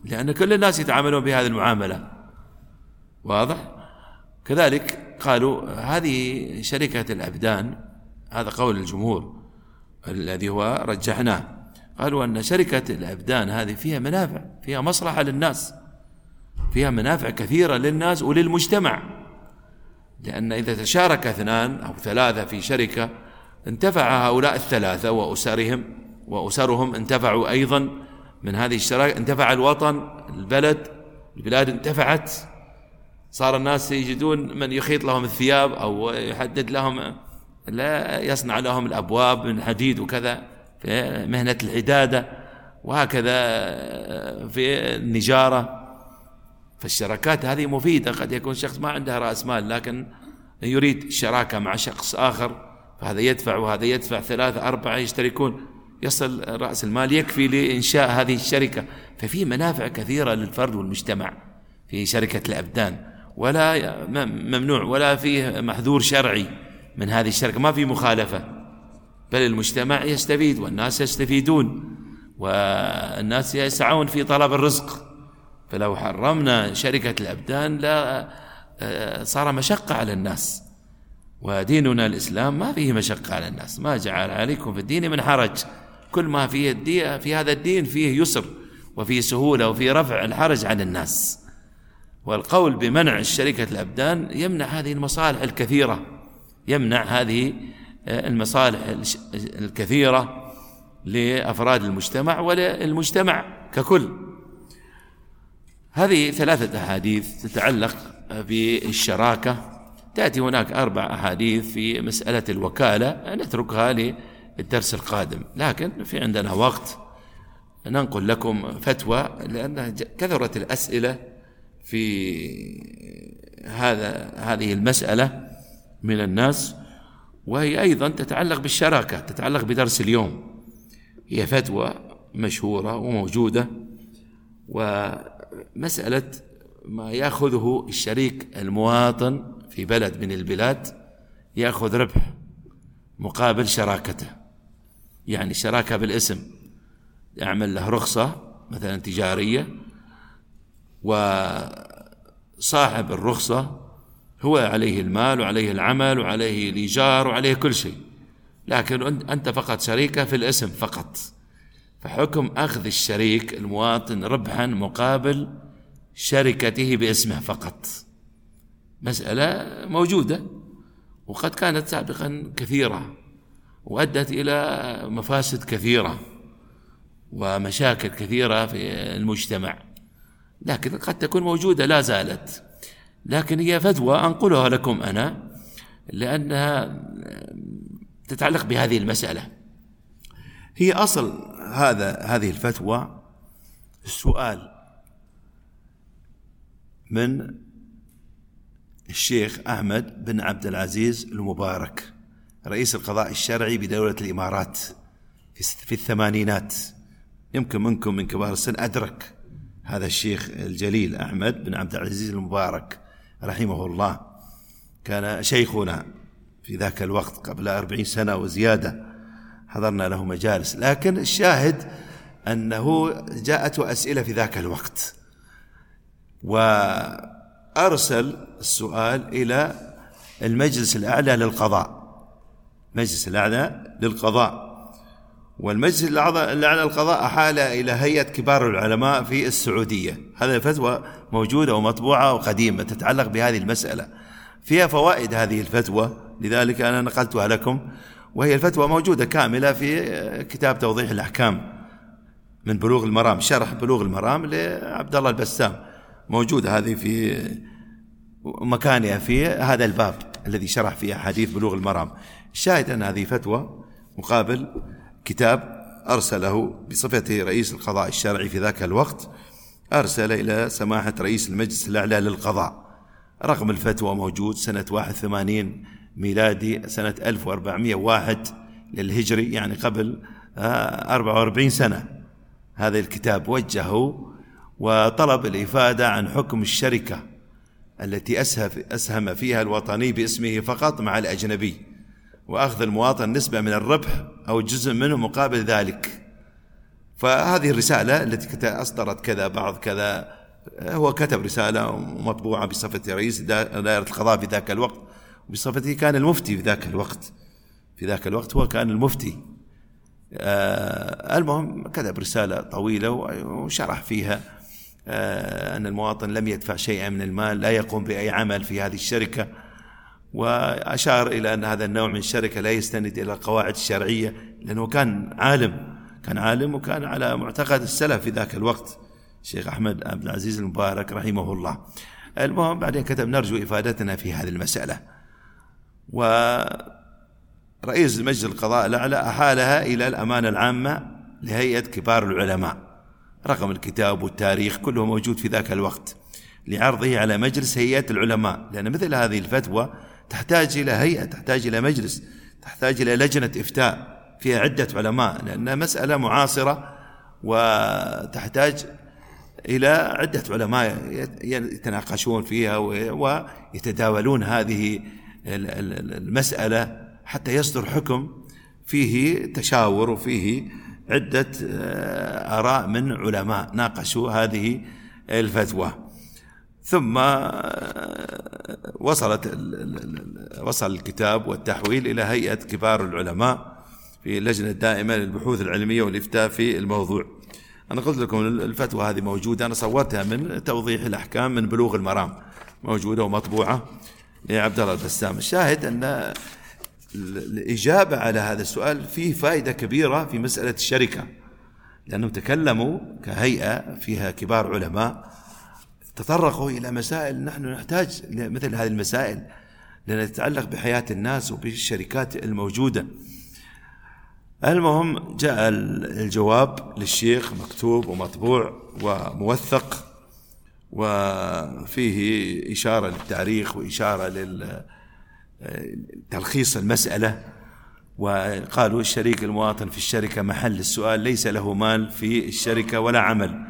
لأن كل الناس يتعاملون بهذه المعاملة. واضح؟ كذلك قالوا هذه شركة الأبدان، هذا قول الجمهور الذي هو رجحناه، قالوا أن شركة الأبدان هذه فيها منافع، فيها مصلحة للناس، فيها منافع كثيرة للناس وللمجتمع، لأن إذا تشارك 2 أو 3 في شركة انتفع هؤلاء ال3 وأسرهم انتفعوا أيضا من هذه الشراكة، انتفع الوطن، البلاد انتفعت، صار الناس يجدون من يخيط لهم الثياب أو يحدد لهم، لا يصنع لهم الأبواب من حديد وكذا في مهنة الحدادة، وهكذا في النجارة. فالشراكات هذه مفيدة. قد يكون شخص ما عنده رأس مال لكن يريد شراكة مع شخص آخر، فهذا يدفع وهذا يدفع، 3 4 يشتركون، يصل رأس المال يكفي لإنشاء هذه الشركة. ففي منافع كثيرة للفرد والمجتمع في شركة الأبدان، ولا ممنوع ولا فيه محذور شرعي من هذه الشركة، ما في مخالفة، بل المجتمع يستفيد والناس يستفيدون والناس يسعون في طلب الرزق. فلو حرمنا شركة الأبدان لا صار مشقة على الناس، وديننا الإسلام ما فيه مشقة على الناس، ما جعل عليكم في الدين من حرج، كل ما فيه في هذا الدين فيه يسر وفيه سهولة وفيه رفع الحرج عن الناس. والقول بمنع شركة الأبدان يمنع هذه المصالح الكثيرة، يمنع هذه المصالح الكثيرة لأفراد المجتمع وللمجتمع ككل. هذه 3 أحاديث تتعلق بالشراكة. تأتي هناك 4 أحاديث في مسألة الوكالة، نتركها للدرس القادم، لكن في عندنا وقت ننقل لكم فتوى، لأن كثرت الأسئلة في هذه المسألة من الناس، وهي أيضا تتعلق بالشراكة، تتعلق بدرس اليوم. هي فتوى مشهورة وموجودة، ومسألة ما يأخذه الشريك المواطن في بلد من البلاد، يأخذ ربح مقابل شراكته، يعني شراكة بالاسم، يعمل له رخصة مثلا تجارية، وصاحب الرخصة هو عليه المال وعليه العمل وعليه الإيجار وعليه كل شيء، لكن أنت فقط شريكة في الاسم فقط. فحكم أخذ الشريك المواطن ربحا مقابل شركته باسمه فقط مسألة موجودة، وقد كانت سابقا كثيرة وأدت إلى مفاسد كثيرة ومشاكل كثيرة في المجتمع، لكن قد تكون موجودة لا زالت. لكن هي فتوى أنقلها لكم أنا لأنها تتعلق بهذه المسألة. هي أصل هذه الفتوى السؤال من الشيخ أحمد بن عبد العزيز المبارك، رئيس القضاء الشرعي بدولة الإمارات في الثمانينات. يمكن منكم من كبار السن أدرك هذا الشيخ الجليل أحمد بن عبد العزيز المبارك رحمه الله، كان شيخنا في ذاك الوقت قبل 40 سنة وزيادة، حضرنا له مجالس. لكن الشاهد أنه جاءته أسئلة في ذاك الوقت، وأرسل السؤال إلى المجلس الأعلى للقضاء، مجلس الأعلى للقضاء، والمجلس الأعلى للقضاء أحال إلى هيئة كبار العلماء في السعودية. هذه الفتوى موجودة ومطبوعة وقديمة تتعلق بهذه المسألة، فيها فوائد هذه الفتوى، لذلك أنا نقلتها لكم، وهي الفتوى موجودة كاملة في كتاب توضيح الأحكام من بلوغ المرام، شرح بلوغ المرام لعبد الله البسام، موجودة هذه في مكانها في هذا الباب الذي شرح فيه حديث بلوغ المرام. الشاهد أن هذه فتوى مقابل كتاب أرسله بصفته رئيس القضاء الشرعي في ذاك الوقت، أرسل إلى سماحة رئيس المجلس الأعلى للقضاء. رقم الفتوى موجود سنة 81 ميلادي، سنة 1401 للهجري، يعني قبل 44 سنة. هذا الكتاب وجهه وطلب الإفادة عن حكم الشركة التي أسهم فيها الوطني باسمه فقط مع الأجنبي، وأخذ المواطن نسبة من الربح أو جزء منه مقابل ذلك. فهذه الرسالة التي أصدرت كذا بعض كذا، هو كتب رسالة مطبوعة بصفة رئيس دائرة القضاء في ذاك الوقت، بصفته كان المفتي في ذاك الوقت. في ذاك الوقت هو كان المفتي. المهم كتب رسالة طويلة وشرح فيها أن المواطن لم يدفع شيئا من المال، لا يقوم بأي عمل في هذه الشركة، وأشار إلى أن هذا النوع من الشركة لا يستند إلى القواعد الشرعية، لأنه كان عالم وكان على معتقد السلف في ذاك الوقت، الشيخ أحمد عبد العزيز المبارك رحمه الله. المهم بعدين كتب: نرجو إفادتنا في هذه المسألة. ورئيس مجلس القضاء الأعلى أحالها إلى الأمانة العامة لهيئة كبار العلماء، رقم الكتاب والتاريخ كله موجود في ذاك الوقت، لعرضه على مجلس هيئة العلماء، لأن مثل هذه الفتوى تحتاج إلى هيئة، تحتاج إلى مجلس، تحتاج إلى لجنة إفتاء فيها عدة علماء، لأنها مسألة معاصرة وتحتاج إلى عدة علماء يتناقشون فيها ويتداولون هذه المسألة حتى يصدر حكم فيه تشاور وفيه عدة آراء من علماء ناقشوا هذه الفتوى. ثم وصل الكتاب والتحويل إلى هيئة كبار العلماء في اللجنة الدائمة للبحوث العلمية والإفتاء في الموضوع. أنا قلت لكم الفتوى هذه موجودة، أنا صورتها من توضيح الأحكام من بلوغ المرام، موجودة ومطبوعة لعبد الله البسام. الشاهد أن الإجابة على هذا السؤال فيه فائدة كبيرة في مسألة الشركة، لأنهم تكلموا كهيئة فيها كبار علماء، تطرقوا إلى مسائل نحن نحتاج مثل هذه المسائل لأنها تتعلق بحياة الناس وبالشركات الموجودة. المهم جاء الجواب للشيخ مكتوب ومطبوع وموثق، وفيه إشارة للتاريخ وإشارة لتلخيص المسألة. وقالوا: الشريك المواطن في الشركة محل السؤال، ليس له مال في الشركة ولا عمل.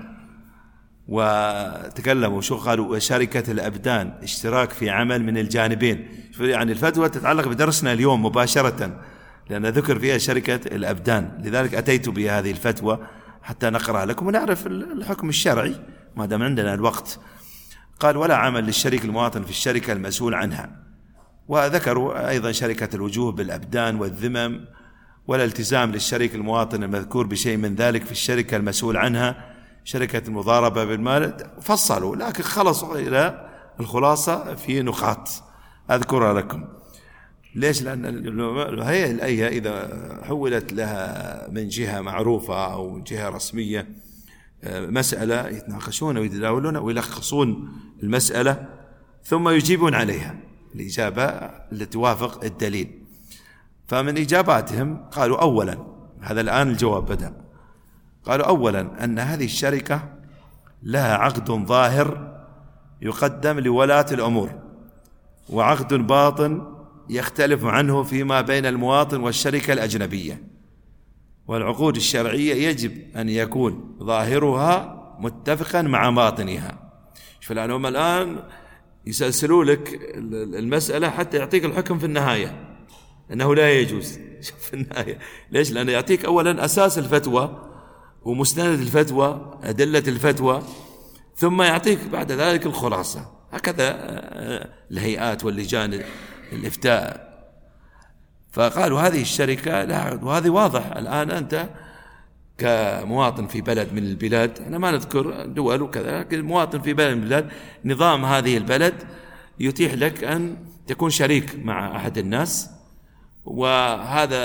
وتكلموا شو قالوا: شركة الأبدان اشتراك في عمل من الجانبين. يعني الفتوى تتعلق بدرسنا اليوم مباشرة، لأن ذكر فيها شركة الأبدان، لذلك أتيت بهذه الفتوى حتى نقرأ لكم ونعرف الحكم الشرعي ما دام عندنا الوقت. قال: ولا عمل للشريك المواطن في الشركة المسؤول عنها. وذكروا أيضا شركة الوجوه بالأبدان والذمم، ولا التزام للشريك المواطن المذكور بشيء من ذلك في الشركة المسؤول عنها، شركة المضاربة بالمال. فصلوا، لكن خلصوا إلى الخلاصة في نقاط أذكرها لكم. ليش؟ لأن الهيئة إذا حولت لها من جهة معروفة أو جهة رسمية مسألة، يتناقشون ويتداولون ويلخصون المسألة ثم يجيبون عليها الإجابة التي توافق الدليل. فمن إجاباتهم قالوا: أولا، هذا الآن الجواب بدأ، قالوا: أولا أن هذه الشركة لها عقد ظاهر يقدم لولاة الأمور، وعقد باطن يختلف عنه فيما بين المواطن والشركة الأجنبية، والعقود الشرعية يجب أن يكون ظاهرها متفقا مع باطنها. فلأنهم الآن يسلسلوا لك المسألة حتى يعطيك الحكم في النهاية أنه لا يجوز. في النهاية ليش؟ لأنه يعطيك أولا أساس الفتوى ومستند الفتوى، أدلة الفتوى، ثم يعطيك بعد ذلك الخلاصة. هكذا الهيئات واللجان الإفتاء. فقالوا هذه الشركة لها عقد، وهذه واضح الآن. أنت كمواطن في بلد من البلاد، أنا ما نذكر دول وكذا، لكن مواطن في بلد من البلاد، نظام هذه البلد يتيح لك أن تكون شريك مع أحد الناس، وهذا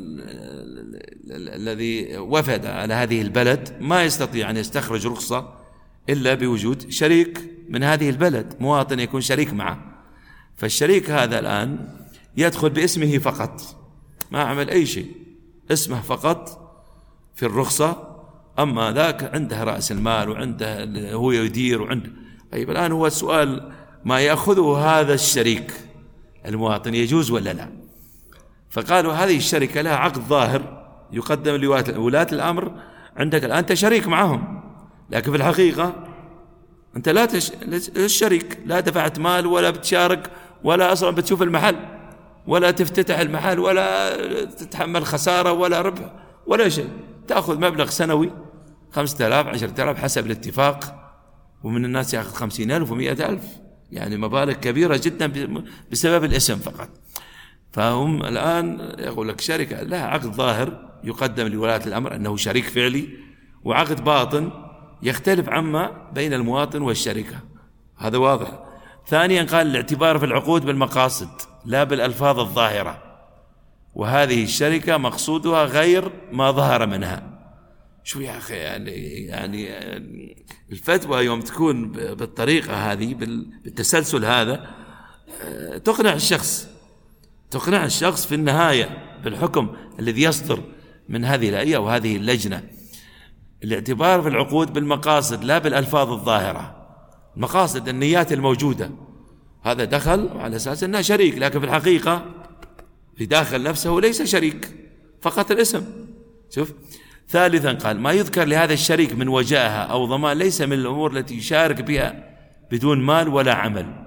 الذي وفد على هذه البلد ما يستطيع أن يستخرج رخصة إلا بوجود شريك من هذه البلد، مواطن يكون شريك معه. فالشريك هذا الآن يدخل باسمه فقط، ما عمل أي شيء، اسمه فقط في الرخصة، أما ذاك عنده رأس المال وعنده هو يدير وعنده. طيب الآن هو السؤال: ما يأخذه هذا الشريك المواطن يجوز ولا لا؟ فقالوا هذه الشركة لها عقد ظاهر يقدم لولاة الأمر، عندك الآن أنت شريك معهم، لكن في الحقيقة أنت لا الشريك، لا دفعت مال ولا بتشارك ولا أصلا بتشوف المحل ولا تفتتح المحل ولا تتحمل خسارة ولا ربح ولا شيء، تأخذ مبلغ سنوي 5,000 10,000 حسب الاتفاق، ومن الناس يأخذ 50,000 و100,000، يعني مبالغ كبيرة جدا بسبب الاسم فقط. فهم الآن يقول لك شركة لها عقد ظاهر يقدم لولاة الأمر أنه شريك فعلي، وعقد باطن يختلف عما بين المواطن والشركة، هذا واضح. ثانيا قال الاعتبار في العقود بالمقاصد لا بالألفاظ الظاهرة، وهذه الشركة مقصودها غير ما ظهر منها. شو يا أخي يعني الفتوى يوم تكون بالطريقة هذه بالتسلسل هذا تقنع الشخص في النهاية بالحكم الذي يصدر من هذه الهيئة وهذه اللجنة. الاعتبار في العقود بالمقاصد لا بالألفاظ الظاهرة، المقاصد النيات الموجودة، هذا دخل على أساس أنه شريك، لكن في الحقيقة في داخل نفسه ليس شريك، فقط الاسم. شوف. ثالثا قال ما يذكر لهذا الشريك من وجاهة أو ضمان ليس من الأمور التي يشارك بها بدون مال ولا عمل،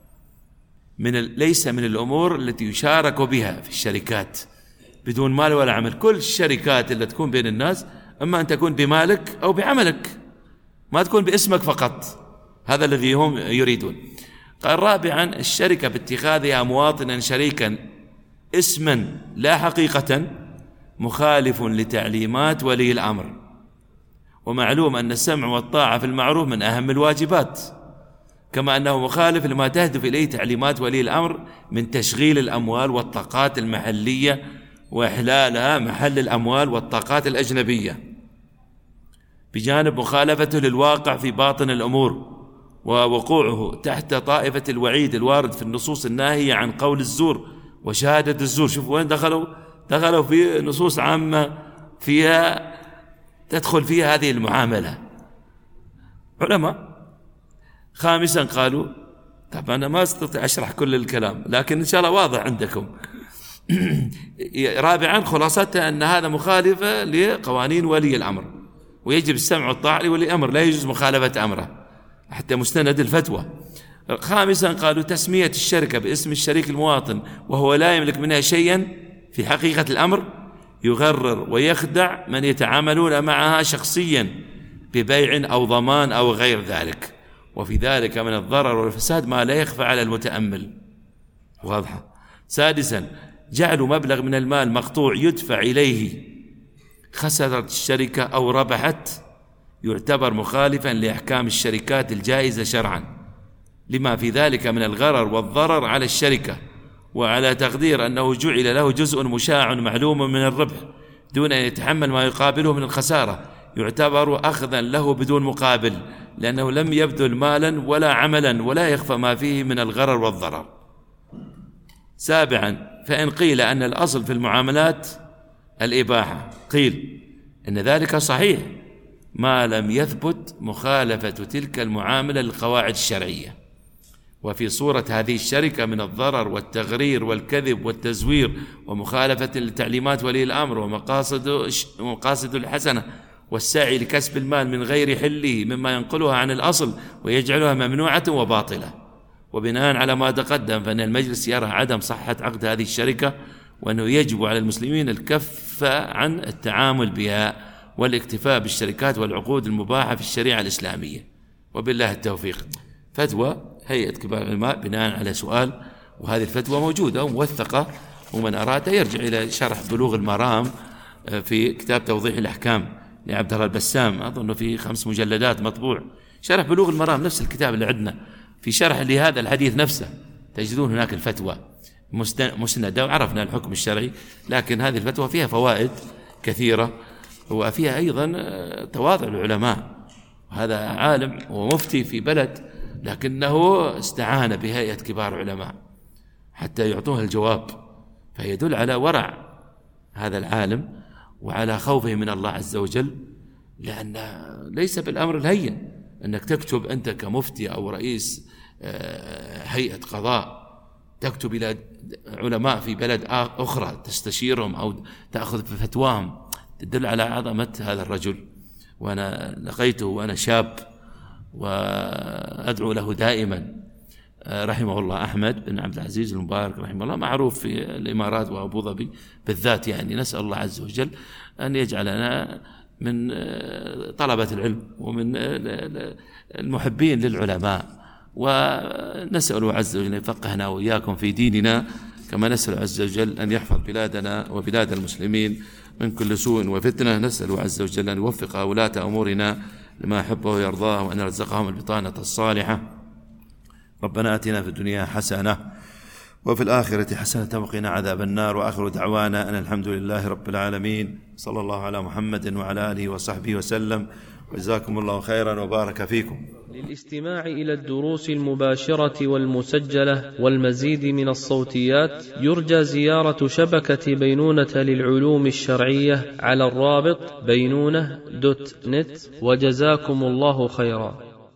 ليس من الأمور التي يشارك بها في الشركات بدون مال ولا عمل. كل الشركات اللي تكون بين الناس أما أن تكون بمالك أو بعملك، ما تكون باسمك فقط، هذا الذي هم يريدون. قال رابعا الشركة باتخاذها مواطنا شريكا اسما لا حقيقة مخالف لتعليمات ولي الأمر، ومعلوم أن السمع والطاعة في المعروف من أهم الواجبات، كما أنه مخالف لما تهدف إليه تعليمات ولي الأمر من تشغيل الأموال والطاقات المحلية وإحلالها محل الأموال والطاقات الأجنبية، بجانب مخالفته للواقع في باطن الأمور ووقوعه تحت طائفة الوعيد الوارد في النصوص الناهية عن قول الزور وشهادة الزور. شوفوا وين دخلوا في نصوص عامة فيها تدخل فيها هذه المعاملة علماء. خامسا قالوا، طبعا أنا ما استطيع أشرح كل الكلام لكن إن شاء الله واضح عندكم. رابعا خلاصتها أن هذا مخالفة لقوانين ولي الأمر، ويجب السمع والطاعة لولي الأمر، لا يجوز مخالفة أمره حتى مستند الفتوى. خامسا قالوا تسمية الشركة باسم الشريك المواطن وهو لا يملك منها شيئا في حقيقة الأمر يغرر ويخدع من يتعاملون معها شخصيا ببيع أو ضمان أو غير ذلك، وفي ذلك من الضرر والفساد ما لا يخفى على المتأمل. واضحة. سادسا جعل مبلغ من المال مقطوع يدفع إليه خسرت الشركة أو ربحت يعتبر مخالفا لأحكام الشركات الجائزة شرعا، لما في ذلك من الغرر والضرر على الشركة، وعلى تقدير أنه جعل له جزء مشاع معلوم من الربح دون أن يتحمل ما يقابله من الخسارة، يعتبر أخذا له بدون مقابل، لأنه لم يبذل مالا ولا عملا ولا يخفى ما فيه من الغرر والضرر. سابعا فإن قيل أن الأصل في المعاملات الإباحة، قيل إن ذلك صحيح ما لم يثبت مخالفة تلك المعاملة للقواعد الشرعية، وفي صورة هذه الشركة من الضرر والتغرير والكذب والتزوير ومخالفة لتعليمات ولي الأمر ومقاصد الحسنة والسعي لكسب المال من غير حله مما ينقلها عن الأصل ويجعلها ممنوعة وباطلة. وبناء على ما تقدم فإن المجلس يرى عدم صحة عقد هذه الشركة، وأنه يجب على المسلمين الكف عن التعامل بها والاكتفاء بالشركات والعقود المباحة في الشريعة الإسلامية. وبالله التوفيق. فتوى هيئة كبار العلماء بناء على سؤال، وهذه الفتوى موجودة وموثقة، ومن أراد يرجع إلى شرح بلوغ المرام في كتاب توضيح الأحكام لعبد الله البسام، أظن في 5 مجلدات مطبوع، شرح بلوغ المرام نفس الكتاب اللي عندنا، في شرح لهذا الحديث نفسه تجدون هناك الفتوى مسندة، وعرفنا الحكم الشرعي، لكن هذه الفتوى فيها فوائد كثيرة، وفيها أيضا تواضع العلماء. هذا عالم ومفتي في بلد لكنه استعان بهيئة كبار علماء حتى يعطوه الجواب، فيدل على ورع هذا العالم وعلى خوفه من الله عز وجل، لأن ليس بالأمر الهين أنك تكتب أنت كمفتي أو رئيس هيئة قضاء تكتب إلى علماء في بلد أخرى تستشيرهم أو تأخذ بفتواهم، تدل على عظمة هذا الرجل. وأنا لقيته وأنا شاب وأدعو له دائما، رحمه الله، أحمد بن عبد العزيز المبارك رحمه الله، معروف في الإمارات وأبو ظبي بالذات، يعني نسأل الله عز وجل أن يجعلنا من طلبة العلم ومن المحبين للعلماء، ونسأل الله عز وجل أن يفقهنا وإياكم في ديننا، كما نسأل عز وجل أن يحفظ بلادنا وبلاد المسلمين من كل سوء وفتنة. نسأل عز وجل أن يوفق ولاة أمورنا لما يحبه ويرضاه، وأن يرزقهم البطانة الصالحة. ربنا آتنا في الدنيا حسنة وفي الآخرة حسنة وقنا عذاب النار، وآخر دعوانا أن الحمد لله رب العالمين، صلى الله على محمد وعلى آله وصحبه وسلم، وجزاكم الله خيرا وبارك فيكم. للاستماع إلى الدروس المباشرة والمسجلة والمزيد من الصوتيات يرجى زيارة شبكة بينونة للعلوم الشرعية على الرابط بينونة.net، وجزاكم الله خيرا.